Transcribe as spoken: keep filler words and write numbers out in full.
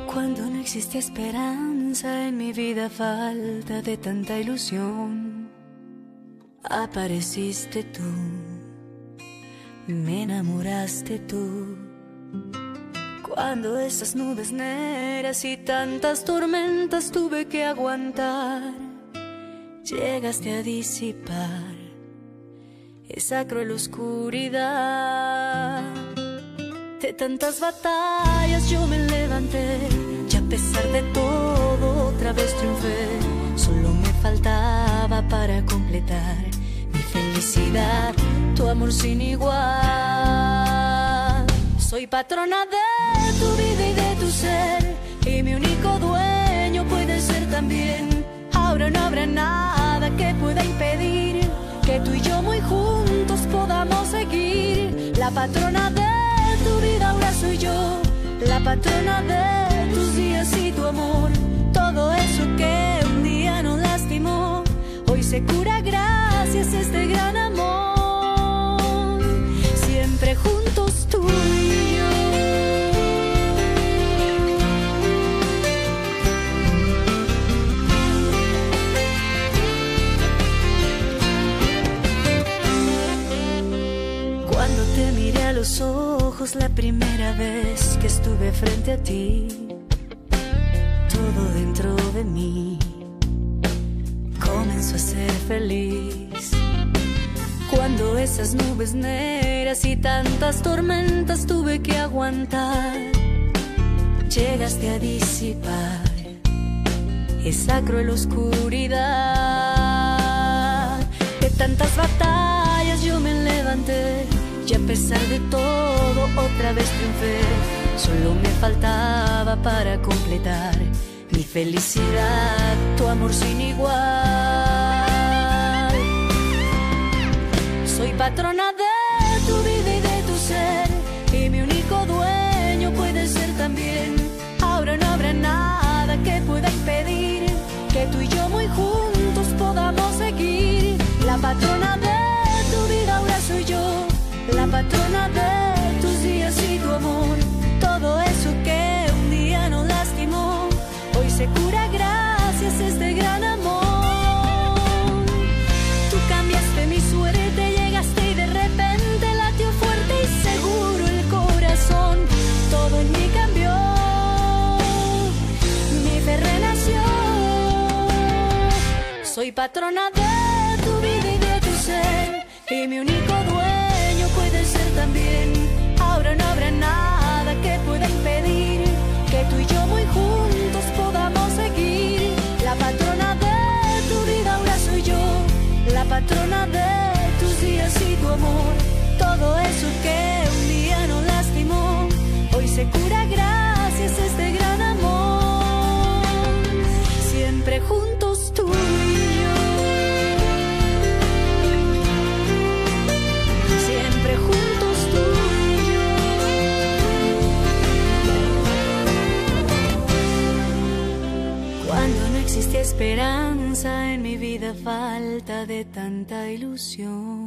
Cuando no existe esperanza en mi vida, falta de tanta ilusión, apareciste tú, me enamoraste tú. Cuando esas nubes negras y tantas tormentas tuve que aguantar, llegaste a disipar esa cruel oscuridad. De tantas batallas yo me levanté y a pesar de todo otra vez triunfé. Solo me faltaba para completar mi felicidad, tu amor sin igual. Soy patrona de tu vida y de tu ser, y mi único dueño puede ser también. Ahora no habrá nada que pueda impedir que tú y yo muy juntos podamos seguir. La patrona de tu vida ahora soy yo, la patrona de tus días y tu amor. Todo eso que un día nos lastimó, hoy se cura gracias a este gran amor. Siempre juntos tú y yo. Cuando te miré a los ojos la primera vez que estuve frente a ti, todo dentro de mí comenzó a ser feliz. Cuando esas nubes negras y tantas tormentas tuve que aguantar, llegaste a disipar esa cruel oscuridad. De tantas batallas yo me levanté y a pesar de todo otra vez triunfé. Solo me faltaba para completar mi felicidad, tu amor sin igual. Soy patrona de tu vida y de tu ser, y mi único dueño puede ser también. Ahora no habrá nada que pueda impedir que tú y yo muy juntos podamos seguir. La patrona de tu vida ahora soy yo, la patrona de tus días y tu amor. Todo eso que un día nos lastimó, hoy se cura gracias a este gran amor. Tú cambiaste mi suerte, llegaste y de repente latió fuerte y seguro el corazón. Todo en mí cambió, mi fe renació. Soy patrona de tu vida y de tu ser, y mi único dueño puede ser también. Ahora no habrá nada que pueda impedir que tú y yo muy juntos podamos seguir. La patrona de tu vida ahora soy yo, la patrona de tus días y tu amor. Todo eso que un día nos lastimó, hoy se cura gracias a este gran amor. Siempre juntos tú y yo. Juntos tú y yo. Cuando no existe esperanza en mi vida, falta de tanta ilusión.